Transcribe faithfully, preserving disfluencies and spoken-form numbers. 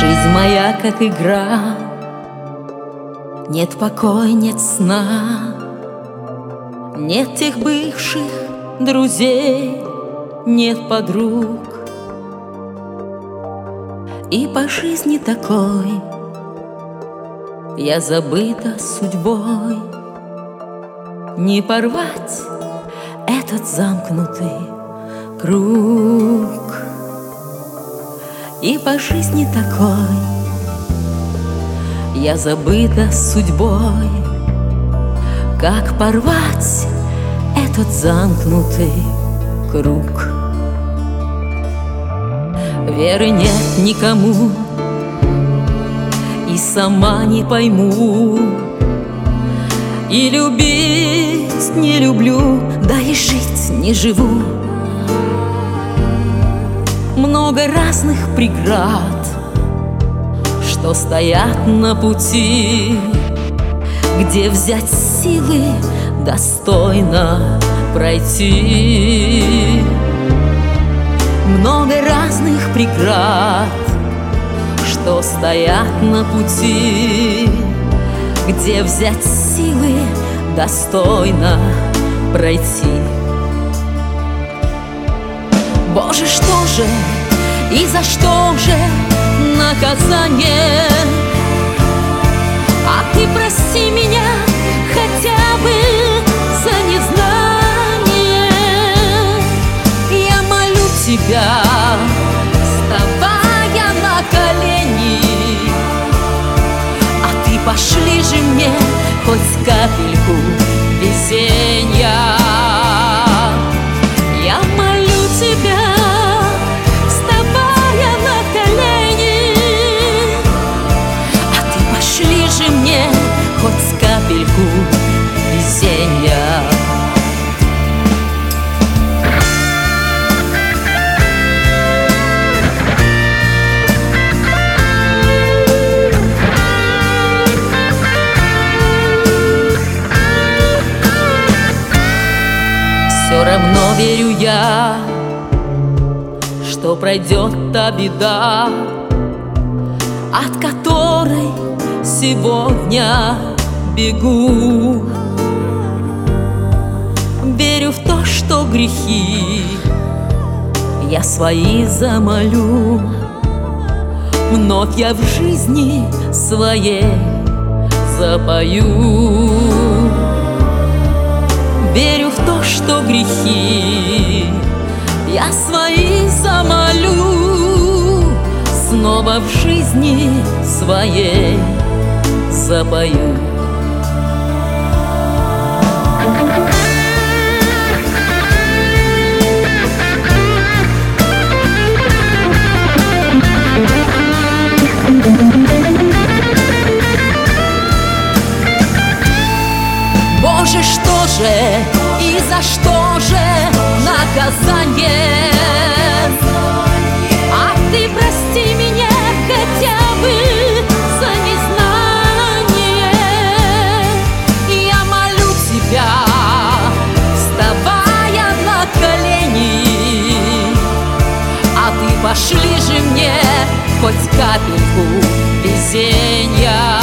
Жизнь моя как игра, нет покоя, нет сна, нет тех бывших друзей, нет подруг. И по жизни такой я забыта судьбой. Не порвать этот замкнутый круг. И по жизни такой я забыта судьбой. Как порвать этот замкнутый круг? Веры нет никому, и сама не пойму, и любить не люблю, да и жить не живу. Много разных преград, что стоят на пути, где взять силы достойно пройти. Много разных преград, что стоят на пути, где взять силы достойно пройти. Боже, что же и за что же наказание? А ты прости меня хотя бы за незнание. Я молю тебя, вставая на колени, а ты пошли же мне хоть капельку везенья. Я молю тебя, вставая на колени, а ты пошли же мне хоть капельку везенья. Все равно верю я, что пройдет та беда, от которой сегодня бегу. Верю в то, что грехи я свои замолю. Вновь я в жизни своей запою. Верю в то, что грехи я свои замолю. Снова в жизни своей запою. Боже, что же и за что же наказание? А ты прости меня хотя бы за незнание. Я молю тебя, вставая на колени, а ты пошли же мне хоть капельку везенья.